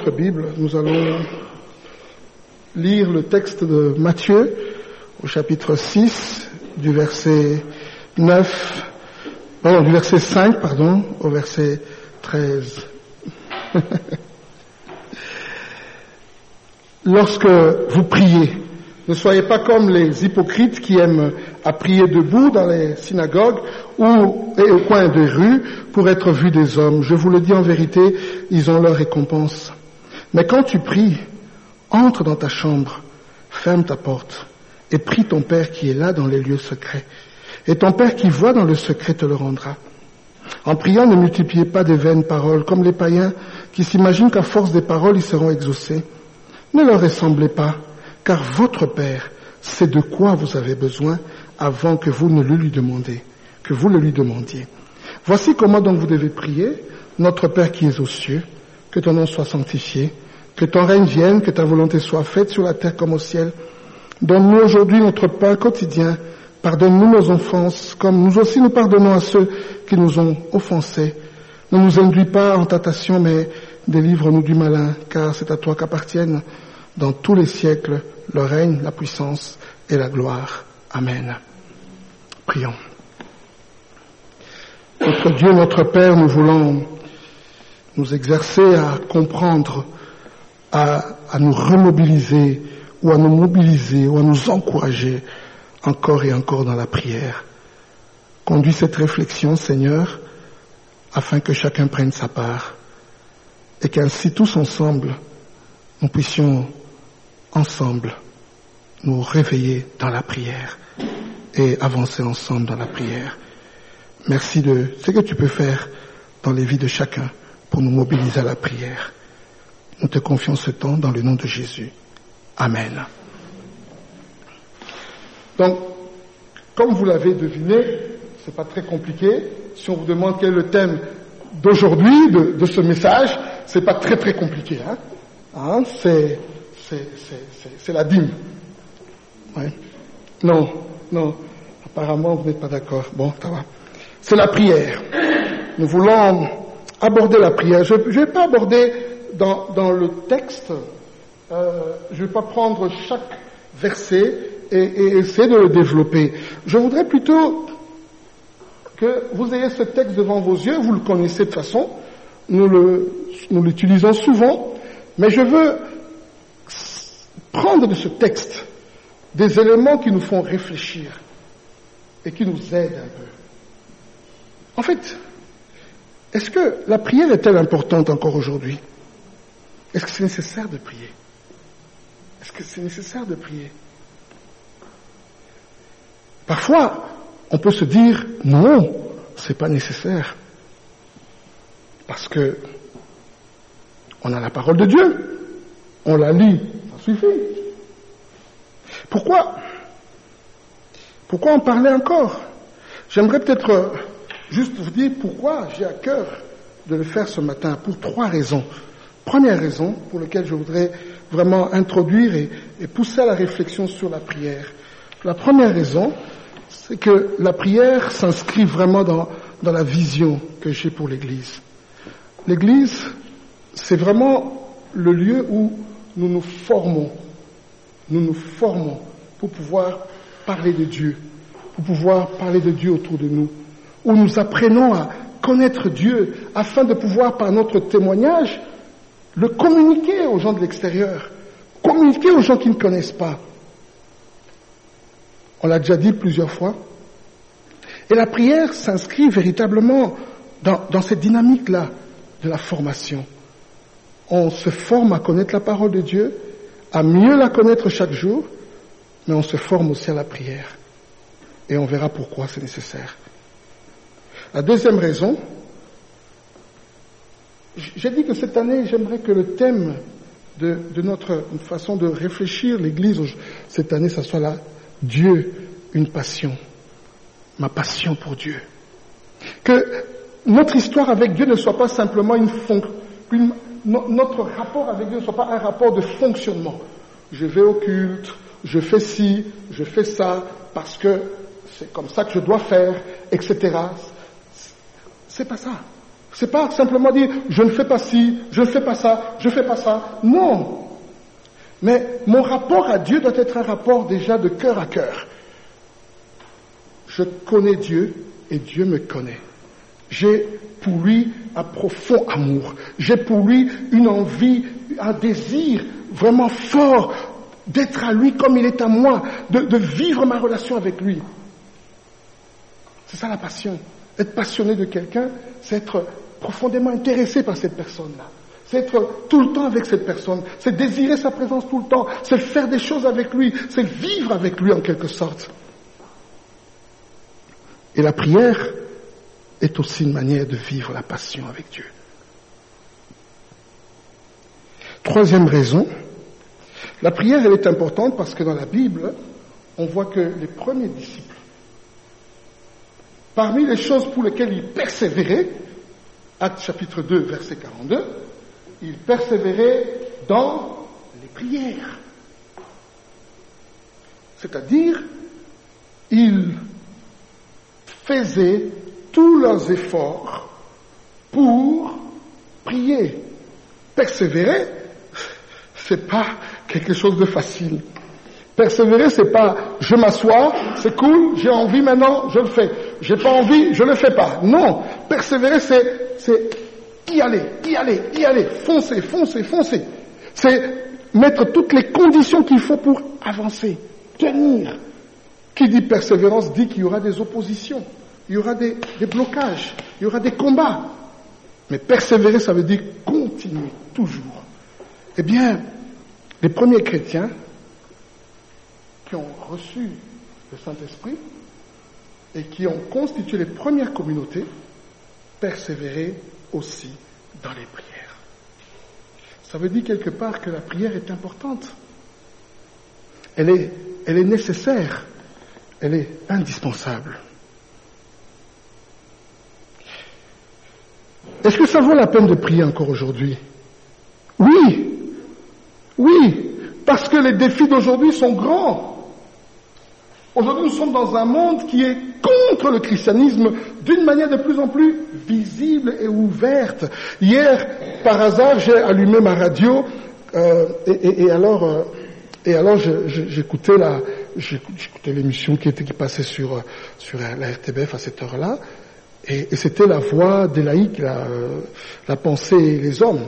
votre Bible, nous allons lire le texte de Matthieu au chapitre 6, du verset 5, au verset 13. Lorsque vous priez, ne soyez pas comme les hypocrites qui aiment à prier debout dans les synagogues ou au coin des rues pour être vus des hommes. Je vous le dis en vérité, ils ont leur récompense. Mais quand tu pries, entre dans ta chambre, ferme ta porte et prie ton Père qui est là dans les lieux secrets. Et ton Père qui voit dans le secret te le rendra. En priant, ne multipliez pas de vaines paroles comme les païens qui s'imaginent qu'à force des paroles, ils seront exaucés. Ne leur ressemblez pas, car votre Père sait de quoi vous avez besoin avant que vous ne le lui demandiez. Voici comment donc vous devez prier. Notre Père qui es aux cieux, que ton nom soit sanctifié, que ton règne vienne, que ta volonté soit faite sur la terre comme au ciel. Donne-nous aujourd'hui notre pain quotidien. Pardonne-nous nos offenses, comme nous aussi nous pardonnons à ceux qui nous ont offensés. Ne nous induis pas en tentation, mais délivre-nous du malin, car c'est à toi qu'appartiennent dans tous les siècles le règne, la puissance et la gloire. Amen. Prions. Notre Dieu, notre Père, nous voulons nous exercer à comprendre, à nous remobiliser, ou à nous mobiliser, ou à nous encourager encore et encore dans la prière. Conduis cette réflexion, Seigneur, afin que chacun prenne sa part, et qu'ainsi tous ensemble, nous puissions ensemble nous réveiller dans la prière et avancer ensemble dans la prière. Merci de ce que tu peux faire dans les vies de chacun pour nous mobiliser à la prière. Nous te confions ce temps dans le nom de Jésus. Amen. Donc, comme vous l'avez deviné, c'est pas très compliqué. Si on vous demande quel est le thème d'aujourd'hui, de ce message, c'est pas très très compliqué, c'est la dîme. Ouais. Non, apparemment vous n'êtes pas d'accord. Bon, ça va. C'est la prière. Nous voulons aborder la prière. Je ne vais pas aborder dans le texte, je ne vais pas prendre chaque verset et essayer de le développer. Je voudrais plutôt que vous ayez ce texte devant vos yeux, vous le connaissez de toute façon, nous l'utilisons souvent, mais je veux prendre de ce texte des éléments qui nous font réfléchir et qui nous aident un peu. En fait, est-ce que la prière est-elle importante encore aujourd'hui? Est-ce que c'est nécessaire de prier? Est-ce que c'est nécessaire de prier? Parfois, on peut se dire, non, c'est pas nécessaire. Parce que on a la parole de Dieu, on la lit, ça suffit. Pourquoi en parler encore? J'aimerais peut-être juste vous dire pourquoi j'ai à cœur de le faire ce matin, pour 3 raisons. Première raison pour laquelle je voudrais vraiment introduire et pousser à la réflexion sur la prière. La première raison, c'est que la prière s'inscrit vraiment dans la vision que j'ai pour l'Église. L'Église, c'est vraiment le lieu où nous nous formons pour pouvoir parler de Dieu, autour de nous, où nous apprenons à connaître Dieu afin de pouvoir, par notre témoignage, le communiquer aux gens de l'extérieur, communiquer aux gens qui ne connaissent pas. On l'a déjà dit plusieurs fois. Et la prière s'inscrit véritablement dans cette dynamique-là de la formation. On se forme à connaître la parole de Dieu, à mieux la connaître chaque jour, mais on se forme aussi à la prière. Et on verra pourquoi c'est nécessaire. La deuxième raison, j'ai dit que cette année, j'aimerais que le thème de notre façon de réfléchir, l'Église, cette année, ça soit là, Dieu, une passion. Ma passion pour Dieu. Que notre histoire avec Dieu ne soit pas simplement notre rapport avec Dieu ne soit pas un rapport de fonctionnement. Je vais au culte, je fais ci, je fais ça, parce que c'est comme ça que je dois faire, etc. C'est pas ça. C'est pas simplement dire, je ne fais pas ci, je ne fais pas ça, je ne fais pas ça. Non. Mais mon rapport à Dieu doit être un rapport déjà de cœur à cœur. Je connais Dieu et Dieu me connaît. J'ai pour lui un profond amour. J'ai pour lui une envie, un désir vraiment fort d'être à lui comme il est à moi, de vivre ma relation avec lui. C'est ça la passion. Être passionné de quelqu'un, c'est être profondément intéressé par cette personne-là. C'est être tout le temps avec cette personne. C'est désirer sa présence tout le temps. C'est faire des choses avec lui. C'est vivre avec lui en quelque sorte. Et la prière est aussi une manière de vivre la passion avec Dieu. Troisième raison, la prière, elle est importante parce que dans la Bible, on voit que les premiers disciples, parmi les choses pour lesquelles ils persévéraient, Actes chapitre 2, verset 42, ils persévéraient dans les prières. C'est-à-dire, ils faisaient tous leurs efforts pour prier. Persévérer, c'est pas quelque chose de facile. Persévérer, c'est pas je m'assois, c'est cool, j'ai envie maintenant, je le fais. J'ai pas envie, je le fais pas. Non, persévérer, c'est y aller, foncer. C'est mettre toutes les conditions qu'il faut pour avancer, tenir. Qui dit persévérance dit qu'il y aura des oppositions, il y aura des blocages, il y aura des combats. Mais persévérer, ça veut dire continuer, toujours. Eh bien, les premiers chrétiens qui ont reçu le Saint-Esprit et qui ont constitué les premières communautés persévéraient aussi dans les prières. Ça veut dire quelque part que la prière est importante. Elle est nécessaire. Elle est indispensable. Est-ce que ça vaut la peine de prier encore aujourd'hui? Oui, parce que les défis d'aujourd'hui sont grands. Aujourd'hui, nous sommes dans un monde qui est contre le christianisme d'une manière de plus en plus visible et ouverte. Hier, par hasard, j'ai allumé ma radio et alors j'écoutais l'émission qui passait sur la RTBF à cette heure-là, et c'était la voix des laïcs, la pensée et les hommes.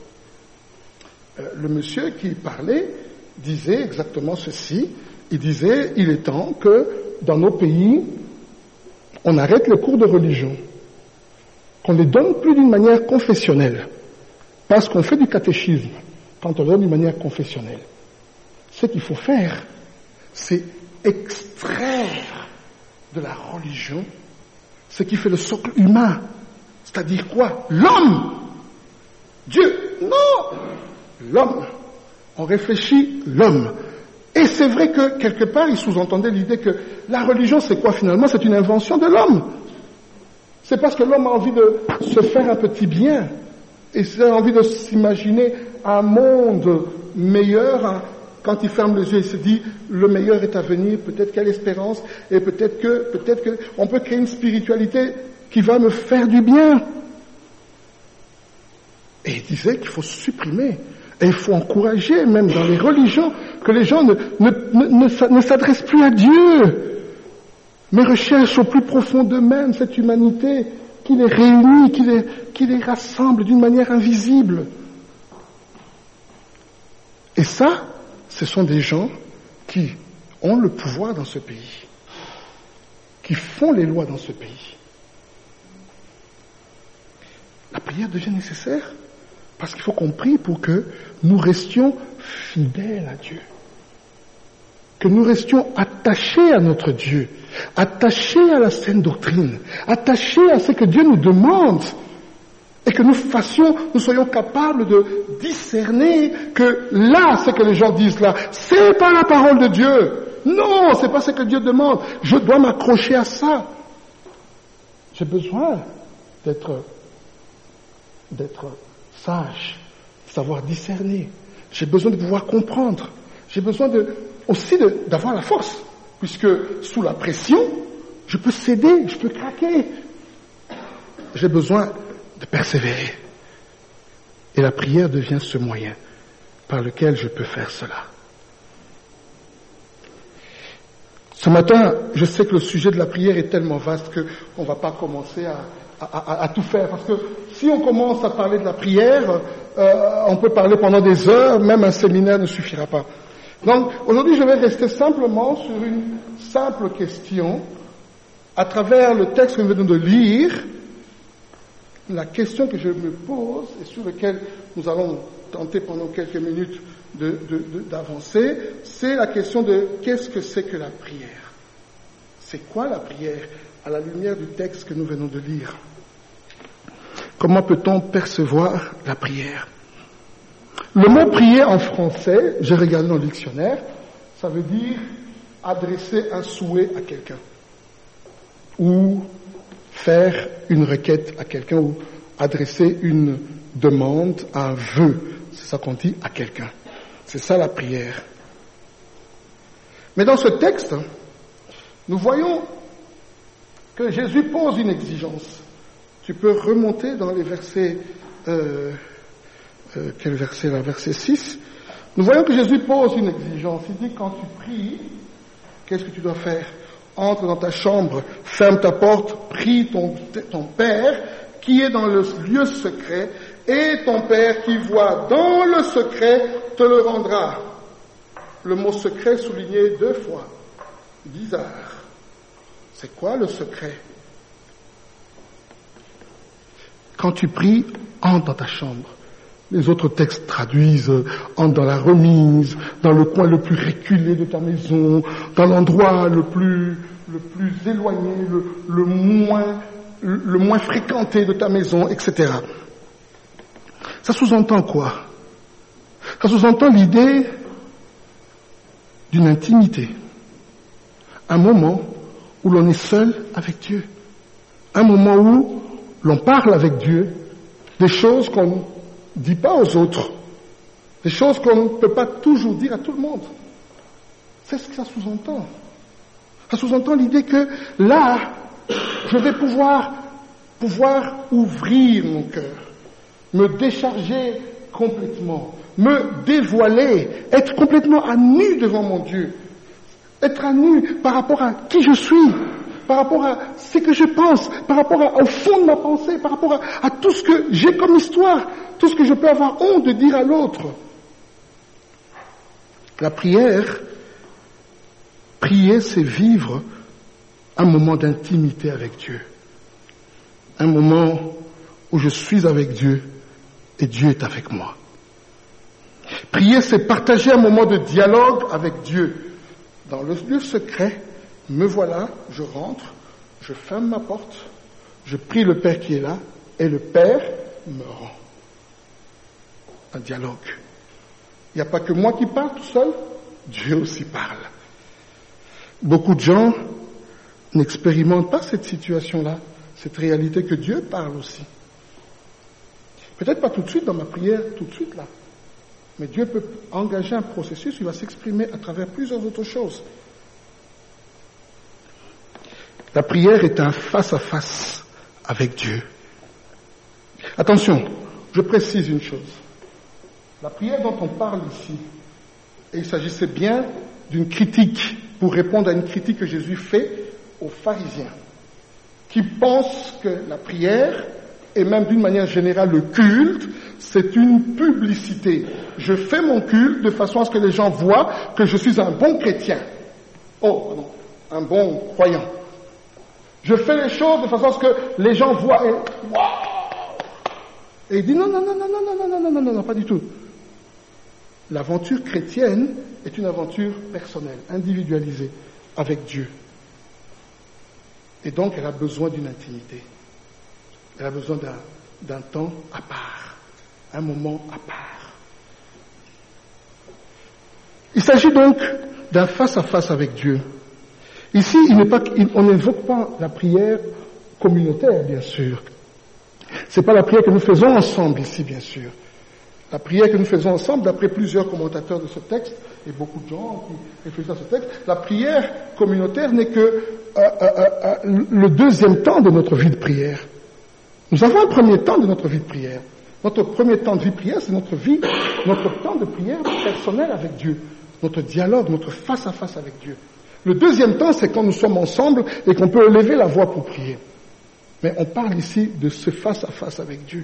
Le monsieur qui parlait disait exactement ceci. Il disait, il est temps que dans nos pays, on arrête les cours de religion, qu'on ne les donne plus d'une manière confessionnelle, parce qu'on fait du catéchisme quand on donne d'une manière confessionnelle. Ce qu'il faut faire, c'est extraire de la religion ce qui fait le socle humain. C'est-à-dire quoi? L'homme! Dieu! Non! L'homme. On réfléchit l'homme. Et c'est vrai que, quelque part, il sous-entendait l'idée que la religion, c'est quoi finalement? C'est une invention de l'homme. C'est parce que l'homme a envie de se faire un petit bien. Et il a envie de s'imaginer un monde meilleur. Quand il ferme les yeux, il se dit, le meilleur est à venir, peut-être qu'il y a l'espérance, et peut-être que on peut créer une spiritualité qui va me faire du bien. Et il disait qu'il faut supprimer. Et il faut encourager, même dans les religions, que les gens ne s'adressent plus à Dieu, mais recherchent au plus profond d'eux-mêmes cette humanité qui les réunit, qui les rassemble d'une manière invisible. Et ça, ce sont des gens qui ont le pouvoir dans ce pays, qui font les lois dans ce pays. La prière devient nécessaire parce qu'il faut qu'on prie pour que nous restions fidèles à Dieu. Que nous restions attachés à notre Dieu, attachés à la saine doctrine, attachés à ce que Dieu nous demande, et que nous soyons capables de discerner que là, ce que les gens disent là, c'est pas la parole de Dieu. Non, c'est pas ce que Dieu demande. Je dois m'accrocher à ça. J'ai besoin d'être sage, de savoir discerner. J'ai besoin de pouvoir comprendre. J'ai besoin aussi d'avoir la force, puisque sous la pression, je peux céder, je peux craquer. J'ai besoin de persévérer. Et la prière devient ce moyen par lequel je peux faire cela. Ce matin, je sais que le sujet de la prière est tellement vaste qu'on ne va pas commencer à tout faire. Parce que si on commence à parler de la prière, on peut parler pendant des heures, même un séminaire ne suffira pas. Donc aujourd'hui, je vais rester simplement sur une simple question. À travers le texte que nous venons de lire, la question que je me pose et sur laquelle nous allons tenter pendant quelques minutes d'avancer, c'est la question de qu'est-ce que c'est que la prière? C'est quoi la prière à la lumière du texte que nous venons de lire? Comment peut-on percevoir la prière? Le mot prier en français, j'ai regardé dans le dictionnaire, ça veut dire adresser un souhait à quelqu'un ou faire une requête à quelqu'un ou adresser une demande, un vœu. C'est ça qu'on dit à quelqu'un. C'est ça la prière. Mais dans ce texte, nous voyons que Jésus pose une exigence. Tu peux remonter dans les versets, quel verset là? Verset 6. Nous voyons que Jésus pose une exigence. Il dit quand tu pries, qu'est-ce que tu dois faire? Entre dans ta chambre, ferme ta porte, prie ton Père qui est dans le lieu secret, et ton Père qui voit dans le secret te le rendra. Le mot secret souligné 2 fois. Bizarre. C'est quoi le secret? Quand tu pries, entre dans ta chambre. Les autres textes traduisent entre dans la remise, dans le coin le plus reculé de ta maison, dans l'endroit le plus éloigné, le moins fréquenté de ta maison, etc. Ça sous-entend quoi? Ça sous-entend l'idée d'une intimité. Un moment où l'on est seul avec Dieu. Un moment où l'on parle avec Dieu des choses qu'on ne dit pas aux autres. Des choses qu'on ne peut pas toujours dire à tout le monde. C'est ce que ça sous-entend. Ça sous-entend l'idée que là, je vais pouvoir ouvrir mon cœur, me décharger complètement, me dévoiler, être complètement à nu devant mon Dieu, être à nu par rapport à qui je suis, par rapport à ce que je pense, par rapport au fond de ma pensée, par rapport à tout ce que j'ai comme histoire, tout ce que je peux avoir honte de dire à l'autre. La prière, prier, c'est vivre un moment d'intimité avec Dieu. Un moment où je suis avec Dieu et Dieu est avec moi. Prier, c'est partager un moment de dialogue avec Dieu. Dans le lieu secret, me voilà, je rentre, je ferme ma porte, je prie le Père qui est là, et le Père me rend. Un dialogue. Il n'y a pas que moi qui parle tout seul, Dieu aussi parle. Beaucoup de gens n'expérimentent pas cette situation-là, cette réalité que Dieu parle aussi. Peut-être pas tout de suite dans ma prière, tout de suite là. Mais Dieu peut engager un processus, il va s'exprimer à travers plusieurs autres choses. La prière est un face-à-face avec Dieu. Attention, je précise une chose. La prière dont on parle ici, et il s'agissait bien d'une critique, pour répondre à une critique que Jésus fait aux pharisiens, qui pensent que la prière, et même d'une manière générale le culte, c'est une publicité. Je fais mon culte de façon à ce que les gens voient que je suis un bon chrétien. Oh, non, un bon croyant. Je fais les choses de façon à ce que les gens voient et waouh! Et il dit non, pas du tout. L'aventure chrétienne est une aventure personnelle, individualisée, avec Dieu. Et donc elle a besoin d'une intimité. Elle a besoin d'un temps à part, un moment à part. Il s'agit donc d'un face-à-face avec Dieu. Ici, on n'évoque pas la prière communautaire, bien sûr. C'est pas la prière que nous faisons ensemble ici, bien sûr. La prière que nous faisons ensemble, d'après plusieurs commentateurs de ce texte, et beaucoup de gens qui réfléchissent à ce texte, la prière communautaire n'est que le deuxième temps de notre vie de prière. Nous avons un premier temps de notre vie de prière. Notre premier temps de vie de prière, c'est notre temps de prière personnelle avec Dieu, notre dialogue, notre face-à-face avec Dieu. Le deuxième temps, c'est quand nous sommes ensemble et qu'on peut élever la voix pour prier. Mais on parle ici de ce face-à-face avec Dieu.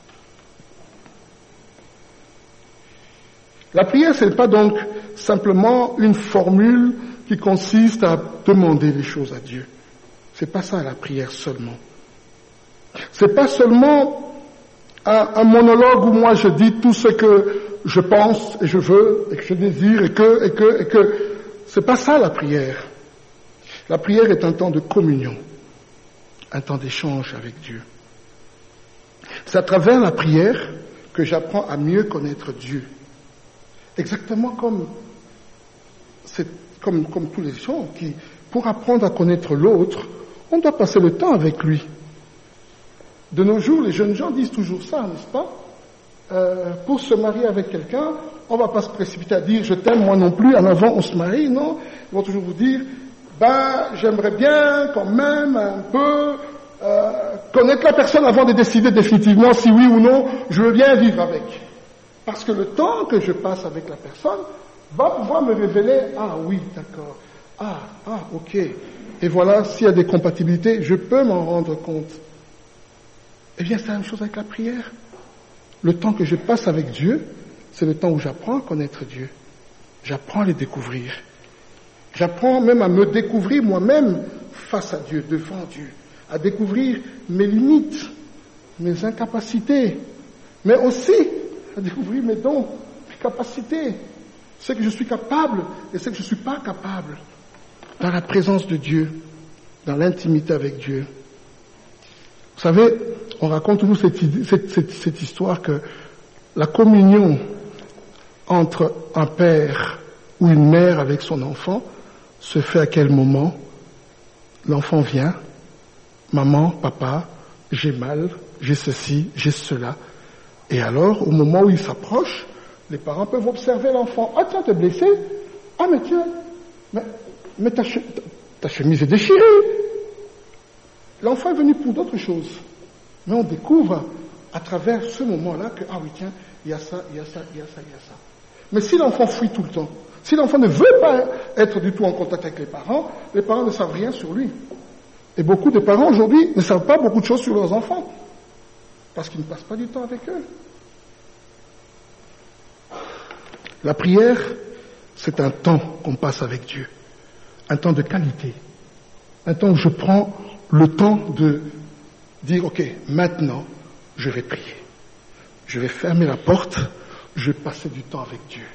La prière, ce n'est pas donc simplement une formule qui consiste à demander les choses à Dieu. C'est pas ça la prière seulement. C'est pas seulement un monologue où moi je dis tout ce que je pense et je veux et que je désire et que. C'est pas ça la prière. La prière est un temps de communion, un temps d'échange avec Dieu. C'est à travers la prière que j'apprends à mieux connaître Dieu. Exactement comme tous les gens qui, pour apprendre à connaître l'autre, on doit passer le temps avec lui. De nos jours, les jeunes gens disent toujours ça, n'est-ce pas? Pour se marier avec quelqu'un, on ne va pas se précipiter à dire « je t'aime, moi non plus », en avant on se marie, non. Ils vont toujours vous dire « j'aimerais bien quand même un peu connaître la personne avant de décider définitivement si oui ou non je veux bien vivre avec ». Parce que le temps que je passe avec la personne va pouvoir me révéler « ah oui, d'accord, ok ». Et voilà, s'il y a des compatibilités, je peux m'en rendre compte. Eh bien, c'est la même chose avec la prière. Le temps que je passe avec Dieu, c'est le temps où j'apprends à connaître Dieu. J'apprends à le découvrir. J'apprends même à me découvrir moi-même face à Dieu, devant Dieu. À découvrir mes limites, mes incapacités, mais aussi à découvrir mes dons, mes capacités, ce que je suis capable et ce que je ne suis pas capable. Dans la présence de Dieu, dans l'intimité avec Dieu. Vous savez, on raconte toujours cette histoire que la communion entre un père ou une mère avec son enfant se fait à quel moment? L'enfant vient, maman, papa, j'ai mal, j'ai ceci, j'ai cela. Et alors, au moment où il s'approche, les parents peuvent observer l'enfant. Ah tiens, t'es blessé? Ah mais tiens, mais ta chemise est déchirée. L'enfant est venu pour d'autres choses. Mais on découvre à travers ce moment-là que, ah oui, tiens, il y a ça, il y a ça, il y a ça, il y a ça. Mais si l'enfant fuit tout le temps, si l'enfant ne veut pas être du tout en contact avec les parents ne savent rien sur lui. Et beaucoup de parents aujourd'hui ne savent pas beaucoup de choses sur leurs enfants. Parce qu'ils ne passent pas du temps avec eux. La prière, c'est un temps qu'on passe avec Dieu. Un temps de qualité. Un temps où je prends le temps de dire, ok, maintenant, je vais prier. Je vais fermer la porte, je vais passer du temps avec Dieu.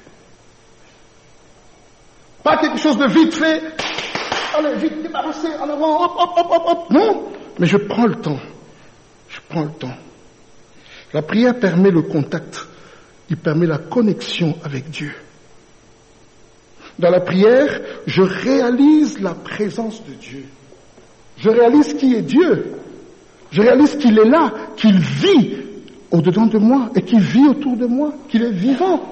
Pas quelque chose de vite fait, allez, vite débarrasser, en avant, hop, hop, hop, hop, hop. Non, mais je prends le temps. Je prends le temps. La prière permet le contact, il permet la connexion avec Dieu. Dans la prière, je réalise la présence de Dieu. Je réalise qui est Dieu. Je réalise qu'il est là, qu'il vit au-dedans de moi et qu'il vit autour de moi, qu'il est vivant.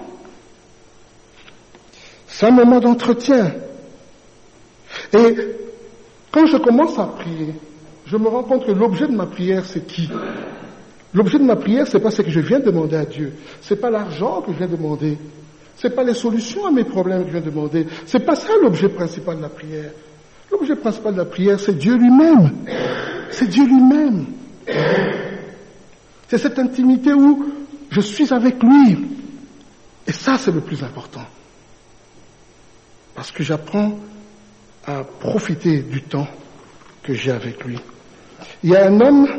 C'est un moment d'entretien. Et quand je commence à prier, je me rends compte que l'objet de ma prière, c'est qui? L'objet de ma prière, c'est pas ce que je viens demander à Dieu. C'est pas l'argent que je viens demander. C'est pas les solutions à mes problèmes que je viens demander. C'est pas ça l'objet principal de la prière. L'objet principal de la prière, c'est Dieu lui-même. C'est Dieu lui-même. C'est cette intimité où je suis avec lui. Et ça, c'est le plus important. Parce que j'apprends à profiter du temps que j'ai avec lui. Il y a un homme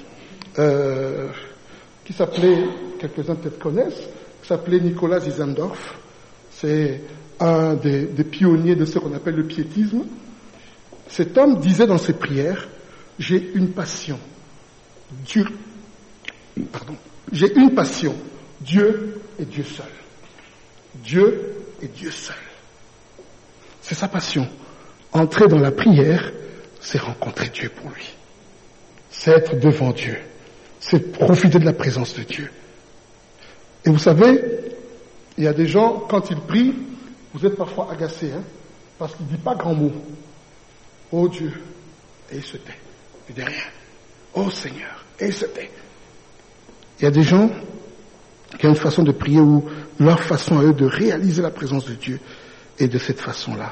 qui s'appelait, quelques-uns peut-être connaissent, qui s'appelait Nicolas Zinzendorf. C'est un des pionniers de ce qu'on appelle le piétisme. Cet homme disait dans ses prières, j'ai une passion. J'ai une passion. Dieu et Dieu seul. Dieu et Dieu seul. C'est sa passion. Entrer dans la prière, c'est rencontrer Dieu pour lui. C'est être devant Dieu. C'est profiter de la présence de Dieu. Et vous savez, il y a des gens, quand ils prient, vous êtes parfois agacés, parce qu'ils ne disent pas grand mot. Oh Dieu. Et il se tait. Il ne dit rien. Oh Seigneur. Et c'était. Il y a des gens qui ont une façon de prier où leur façon à eux de réaliser la présence de Dieu est de cette façon-là.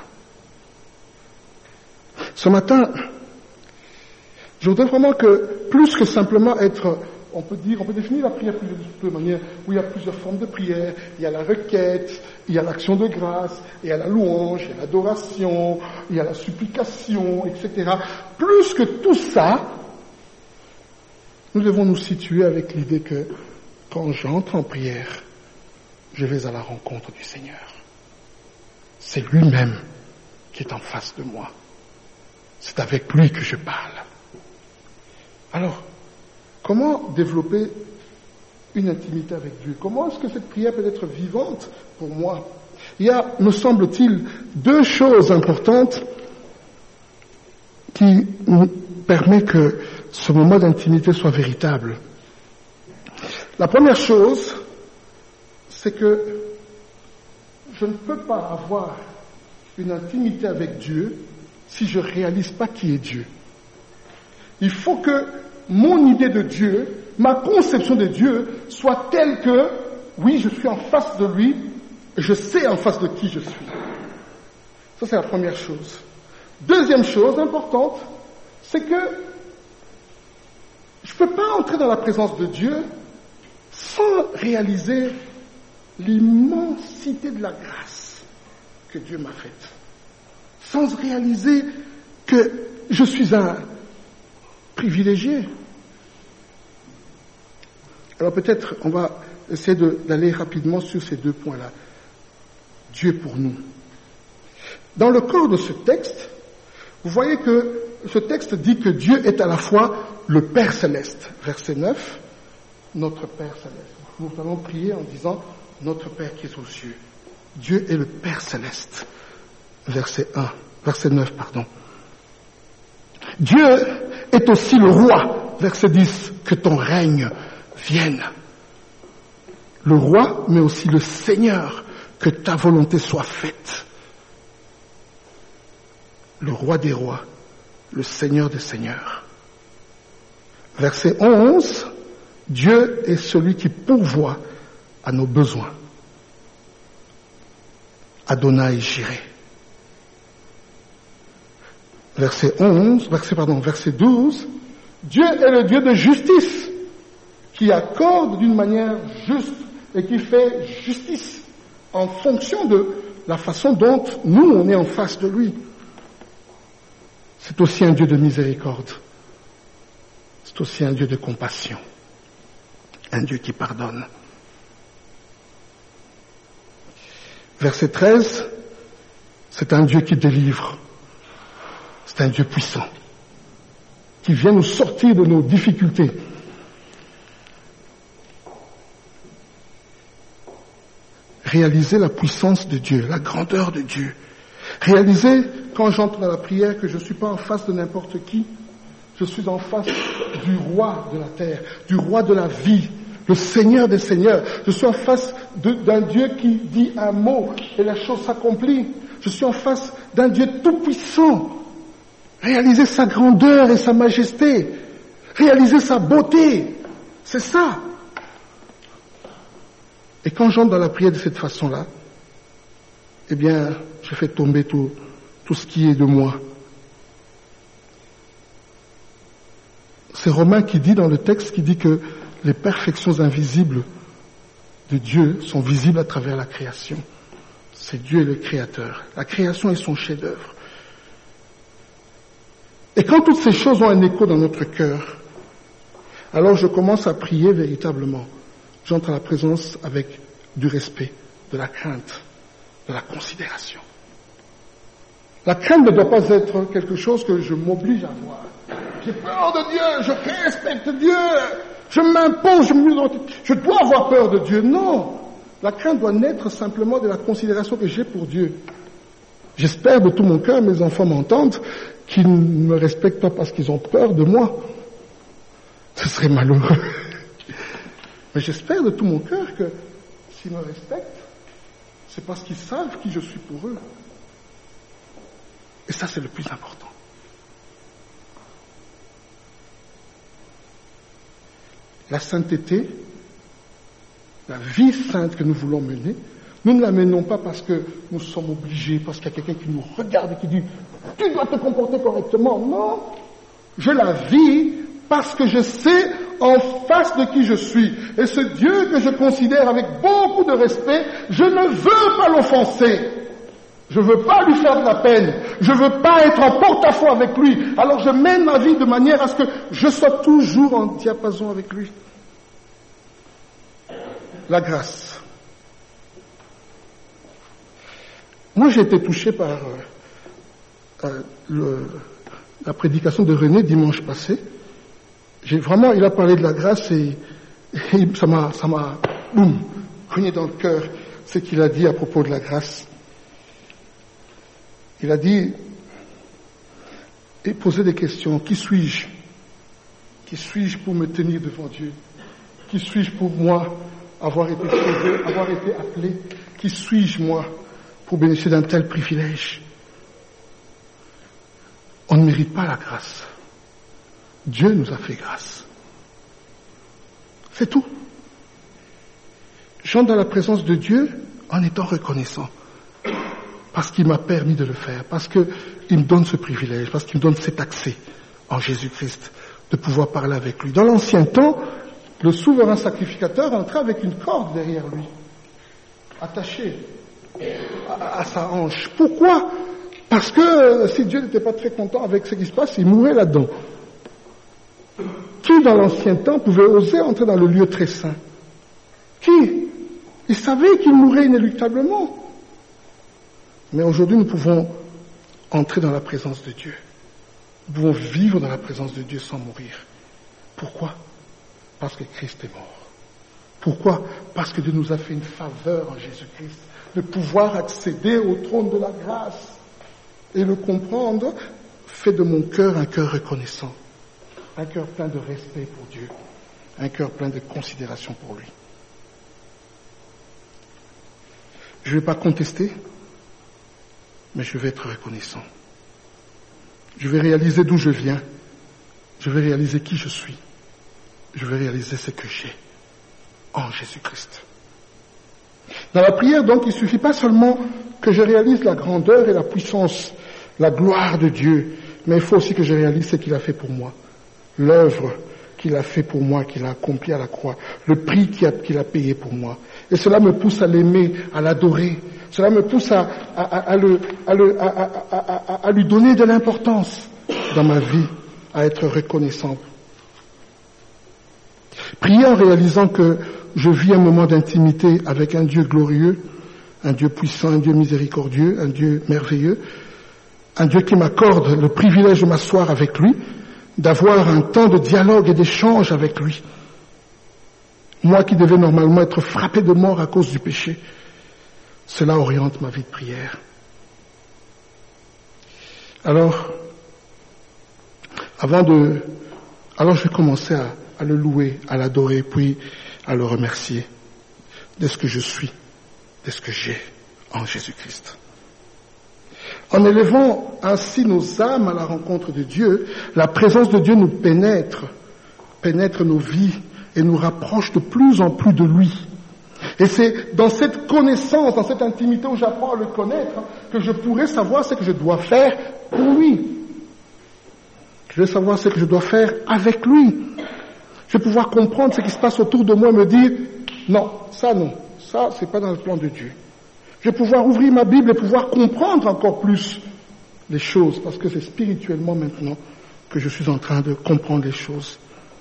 Ce matin, je voudrais vraiment que, plus que simplement être, on peut définir la prière de plusieurs manières, où il y a plusieurs formes de prière, il y a la requête, il y a l'action de grâce, il y a la louange, il y a l'adoration, il y a la supplication, etc. Plus que tout ça, nous devons nous situer avec l'idée que quand j'entre en prière, je vais à la rencontre du Seigneur. C'est lui-même qui est en face de moi. C'est avec lui que je parle. Alors, comment développer une intimité avec Dieu? Comment est-ce que cette prière peut être vivante pour moi? Il y a, me semble-t-il, deux choses importantes qui nous permettent que ce moment d'intimité soit véritable. La première chose, c'est que je ne peux pas avoir une intimité avec Dieu si je ne réalise pas qui est Dieu. Il faut que mon idée de Dieu, ma conception de Dieu, soit telle que, oui, je suis en face de lui, et je sais en face de qui je suis. Ça, c'est la première chose. Deuxième chose importante, c'est que je ne peux pas entrer dans la présence de Dieu sans réaliser l'immensité de la grâce que Dieu m'a faite. Sans réaliser que je suis un privilégié. Alors peut-être on va essayer d'aller rapidement sur ces deux points-là. Dieu pour nous. Dans le corps de ce texte, vous voyez que ce texte dit que Dieu est à la fois le Père Céleste. Verset 9, notre Père Céleste. Nous allons prier en disant notre Père qui est aux cieux. Dieu est le Père Céleste. Verset 9, pardon. Dieu est aussi le roi. Verset 10, que ton règne vienne. Le roi, mais aussi le Seigneur, que ta volonté soit faite. Le roi des rois, le Seigneur des seigneurs. Verset 11, Dieu est celui qui pourvoit à nos besoins. Adonai Jireh. Verset 12, Dieu est le Dieu de justice, qui accorde d'une manière juste et qui fait justice en fonction de la façon dont nous, on est en face de lui. C'est aussi un Dieu de miséricorde. C'est aussi un Dieu de compassion. Un Dieu qui pardonne. Verset 13, c'est un Dieu qui délivre. C'est un Dieu puissant, qui vient nous sortir de nos difficultés. Réaliser la puissance de Dieu, la grandeur de Dieu. Réaliser, quand j'entre dans la prière, que je ne suis pas en face de n'importe qui, je suis en face du roi de la terre, du roi de la vie, le Seigneur des seigneurs. Je suis en face d'un Dieu qui dit un mot et la chose s'accomplit. Je suis en face d'un Dieu tout-puissant. Réaliser sa grandeur et sa majesté. Réaliser sa beauté. C'est ça. Et quand j'entre dans la prière de cette façon-là, eh bien, je fais tomber tout ce qui est de moi. C'est Romain qui dit dans le texte, qui dit que les perfections invisibles de Dieu sont visibles à travers la création. C'est Dieu le créateur. La création est son chef-d'œuvre. Et quand toutes ces choses ont un écho dans notre cœur, alors je commence à prier véritablement. J'entre à la présence avec du respect, de la crainte, de la considération. La crainte ne doit pas être quelque chose que je m'oblige à voir. J'ai peur de Dieu, je respecte Dieu, je m'impose, je dois avoir peur de Dieu. Non, la crainte doit naître simplement de la considération que j'ai pour Dieu. J'espère de tout mon cœur, mes enfants m'entendent, qu'ils ne me respectent pas parce qu'ils ont peur de moi. Ce serait malheureux. Mais j'espère de tout mon cœur que s'ils me respectent, c'est parce qu'ils savent qui je suis pour eux. Et ça, c'est le plus important. la sainteté, la vie sainte que nous voulons mener, nous ne la menons pas parce que nous sommes obligés, parce qu'il y a quelqu'un qui nous regarde et qui dit « Tu dois te comporter correctement ». Non, je la vis parce que je sais en face de qui je suis. Et ce Dieu que je considère avec beaucoup de respect, je ne veux pas l'offenser. Je ne veux pas lui faire de la peine. Je ne veux pas être en porte-à-faux avec lui. Alors je mène ma vie de manière à ce que je sois toujours en diapason avec lui. La grâce. Moi, j'ai été touché par la prédication de René dimanche passé. Il a parlé de la grâce et ça m'a cogné dans le cœur ce qu'il a dit à propos de la grâce. Il a dit et posé des questions. Qui suis-je? Qui suis-je pour me tenir devant Dieu? Qui suis-je pour moi avoir été sauvé, avoir été appelé? Qui suis-je moi pour bénéficier d'un tel privilège? On ne mérite pas la grâce. Dieu nous a fait grâce. C'est tout. J'entre dans la présence de Dieu en étant reconnaissant. Parce qu'il m'a permis de le faire. Parce qu'il me donne ce privilège. Parce qu'il me donne cet accès en Jésus-Christ de pouvoir parler avec lui. Dans l'ancien temps, le souverain sacrificateur entrait avec une corde derrière lui, attachée à sa hanche. Pourquoi? Parce que si Dieu n'était pas très content avec ce qui se passe, il mourait là-dedans. Qui, dans l'ancien temps, pouvait oser entrer dans le lieu très saint? Qui? Il savait qu'il mourrait inéluctablement. Mais aujourd'hui, nous pouvons entrer dans la présence de Dieu. Nous pouvons vivre dans la présence de Dieu sans mourir. Pourquoi? Parce que Christ est mort. Pourquoi? Parce que Dieu nous a fait une faveur en Jésus-Christ, de pouvoir accéder au trône de la grâce. Et le comprendre fait de mon cœur un cœur reconnaissant, un cœur plein de respect pour Dieu, un cœur plein de considération pour lui. Je ne vais pas contester, mais je vais être reconnaissant. Je vais réaliser d'où je viens, je vais réaliser qui je suis, je vais réaliser ce que j'ai en Jésus-Christ. Dans la prière, donc, il ne suffit pas seulement que je réalise la grandeur et la puissance, la gloire de Dieu, mais il faut aussi que je réalise ce qu'il a fait pour moi, l'œuvre qu'il a fait pour moi, qu'il a accompli à la croix, le prix qu'il a payé pour moi. Et cela me pousse à l'aimer, à l'adorer. Cela me pousse à lui donner de l'importance dans ma vie, à être reconnaissant. Prier en réalisant que je vis un moment d'intimité avec un Dieu glorieux, un Dieu puissant, un Dieu miséricordieux, un Dieu merveilleux, un Dieu qui m'accorde le privilège de m'asseoir avec lui, d'avoir un temps de dialogue et d'échange avec lui. Moi qui devais normalement être frappé de mort à cause du péché, cela oriente ma vie de prière. Alors je vais commencer à le louer, à l'adorer, puis à le remercier de ce que je suis, de ce que j'ai en Jésus-Christ. En élevant ainsi nos âmes à la rencontre de Dieu, la présence de Dieu nous pénètre nos vies et nous rapproche de plus en plus de lui. Et c'est dans cette connaissance, dans cette intimité où j'apprends à le connaître, que je pourrai savoir ce que je dois faire pour lui. Je vais savoir ce que je dois faire avec lui. Je vais pouvoir comprendre ce qui se passe autour de moi et me dire, non, ça c'est pas dans le plan de Dieu. Je vais pouvoir ouvrir ma Bible et pouvoir comprendre encore plus les choses, parce que c'est spirituellement maintenant que je suis en train de comprendre les choses.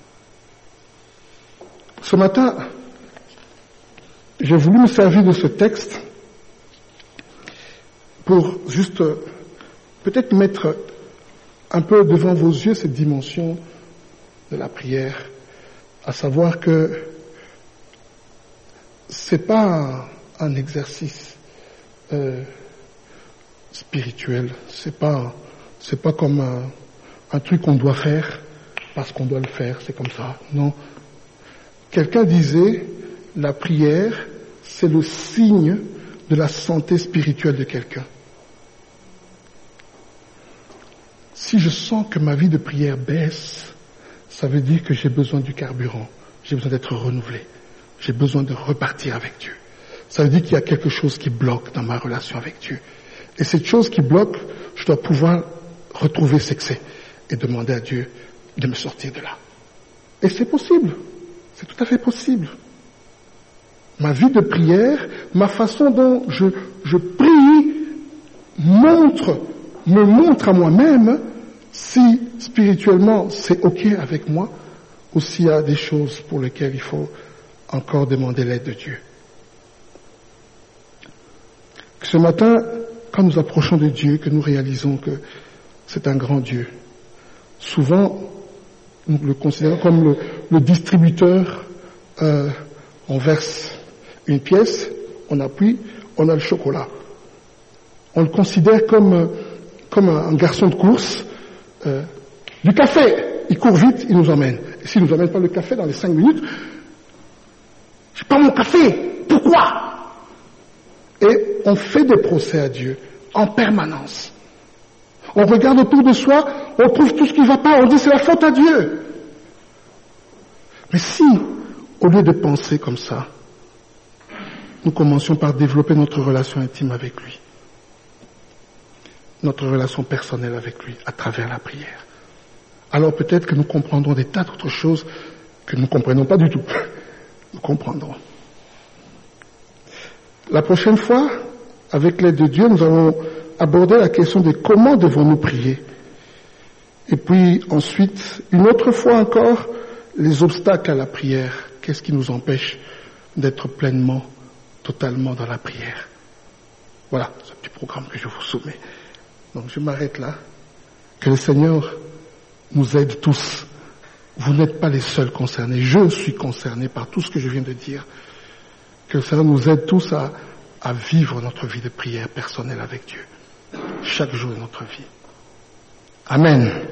Ce matin, j'ai voulu me servir de ce texte pour juste peut-être mettre un peu devant vos yeux cette dimension de la prière, à savoir que c'est pas un exercice spirituel, c'est pas comme un truc qu'on doit faire parce qu'on doit le faire, c'est comme ça. Non. Quelqu'un disait, la prière, c'est le signe de la santé spirituelle de quelqu'un. Si je sens que ma vie de prière baisse, ça veut dire que j'ai besoin du carburant. j'ai besoin d'être renouvelé. J'ai besoin de repartir avec Dieu. Ça veut dire qu'il y a quelque chose qui bloque dans ma relation avec Dieu. Et cette chose qui bloque, je dois pouvoir retrouver ce que c'est et demander à Dieu de me sortir de là. Et c'est possible. C'est tout à fait possible. Ma vie de prière, ma façon dont je prie, me montre à moi-même si spirituellement c'est OK avec moi ou s'il y a des choses pour lesquelles il faut encore demander l'aide de Dieu. Ce matin, quand nous approchons de Dieu, que nous réalisons que c'est un grand Dieu, souvent nous le considérons comme le distributeur. On verse une pièce, on appuie, on a le chocolat. On le considère comme un garçon de course. Du café, il court vite, il nous emmène. Et s'il nous emmène pas le café dans les 5 minutes, j'ai pas mon café, pourquoi? Et on fait des procès à Dieu en permanence. On regarde autour de soi, on trouve tout ce qui ne va pas, on dit c'est la faute à Dieu. Mais si, au lieu de penser comme ça, nous commencions par développer notre relation intime avec lui, notre relation personnelle avec lui, à travers la prière, alors peut-être que nous comprendrons des tas d'autres choses que nous ne comprenons pas du tout. Nous comprendrons. La prochaine fois, avec l'aide de Dieu, nous allons aborder la question de comment devons-nous prier. Et puis ensuite, une autre fois encore, les obstacles à la prière. Qu'est-ce qui nous empêche d'être pleinement, totalement dans la prière? Voilà, ce petit programme que je vous soumets. Donc je m'arrête là. Que le Seigneur nous aide tous. Vous n'êtes pas les seuls concernés. Je suis concerné par tout ce que je viens de dire. Que le Seigneur nous aide tous à vivre notre vie de prière personnelle avec Dieu. Chaque jour de notre vie. Amen.